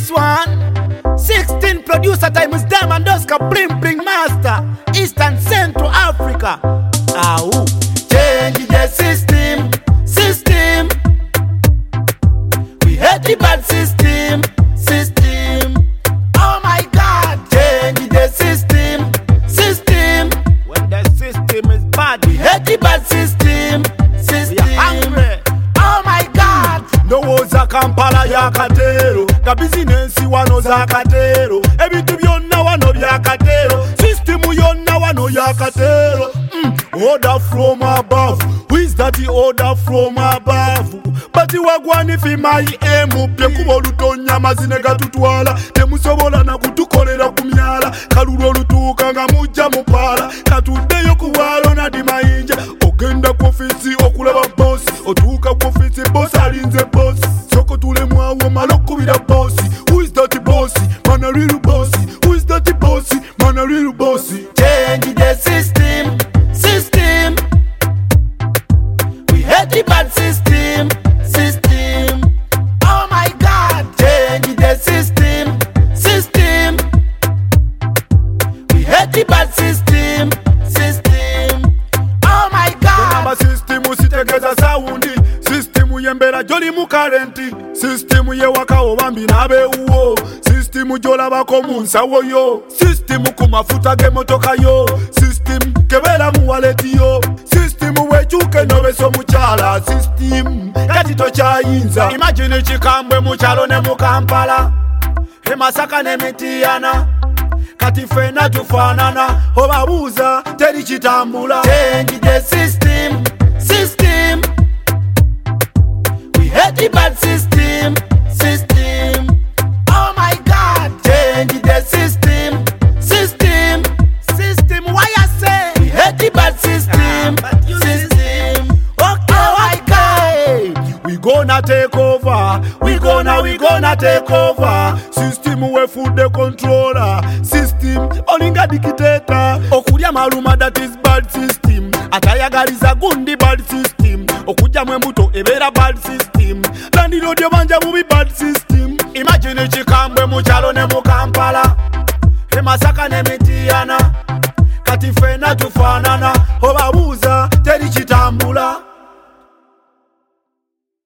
this one. 16 producer time is Diamond Oscar, bring master, Eastern Central Africa. Change the system. We hate the bad system. Oh my God, change the system. When the system is bad, we hate the bad system. We are hungry. Oh my God. No za Kampala ya katero, ka business wano za katero, ebintu byonna wano bya katero, system yonna wano ya katero. Order from above. Who is that the order from above? Bati wagwani fi mai emu pye kuba olutonya mazine gatutwala temusobola na kutukolera kumyala kalulu olutuuka nga mujja mupala katuddeyo kuwalo na dimayinja ogenda ku ofisi okulaba boss otuuka ku ofisi boss alinze boss soko tulemwawo malo okubira boss. Who is that boss? Man a real boss. Who is that boss? Man a real boss. Change the system. We hate the bad system. Oh my God, change the system. We hate the bad system. Oh my God. System usitegeza saundi. System yembera joli mukarenti. System ye wakawo bambi nabe uwo. System jola bako munsawo yo. System kumafuta ge motoka yo. System kebera mu wallet yo. System wechuke nobeso muchala. System kati tochayinza. Imagine chikambwe muchalo ne mu Kampala, e Masaka ne Mityana, kati fena tufanana obabuuza teri kitambula. Change the system. We hate the bad system. Oh my God, change the system. Why I say we hate the bad system. Okay, my God, we gonna take over. We gonna take over. System we food the controller. System olinga dictator. Okulya maluma that is bad system. Atayagaliza gundi bad system. Okujja mwembuto ebera bad system. Landlord yobanja mubi bad system. Imagine chikambwe muchalo ne mu Kampala, e Masaka ne Mityana, kati fena tufanana